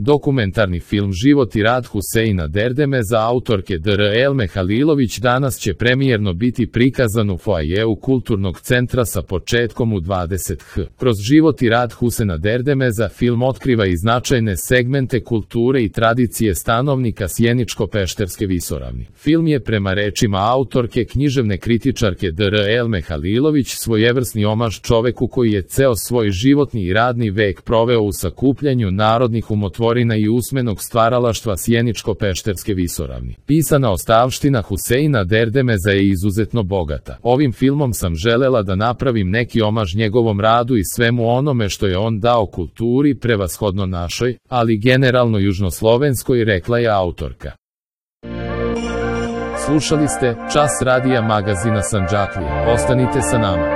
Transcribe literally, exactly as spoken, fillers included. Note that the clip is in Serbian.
Dokumentarni film Život i rad Huseina Derdemeza autorke D R Elme Halilović danas će premijerno biti prikazan u foajeu Kulturnog centra sa početkom u dvadeset h. Kroz život i rad Husena Derdemeza film otkriva i značajne segmente kulture i tradicije stanovnika Sjeničko-Pešterske visoravni. Film je prema rečima autorke književne kritičarke D R Elme Halilović svojevrsni omaž čoveku koji je ceo svoj životni i radni vek proveo u sakupljanju narodnih umotvorina i usmenog stvaralaštva Sjeničko-Pešterske visoravni. Pisana ostavština Huseina Derdemeza je izuzetno bogata. Ovim filmom sam želela da napravim neki omaž njegovom radu i svemu onome što je on dao kulturi, prevashodno našoj, ali generalno južnoslovenskoj, rekla je autorka. Slušali ste Čas radija magazina Sandžaklija. Ostanite sa nama.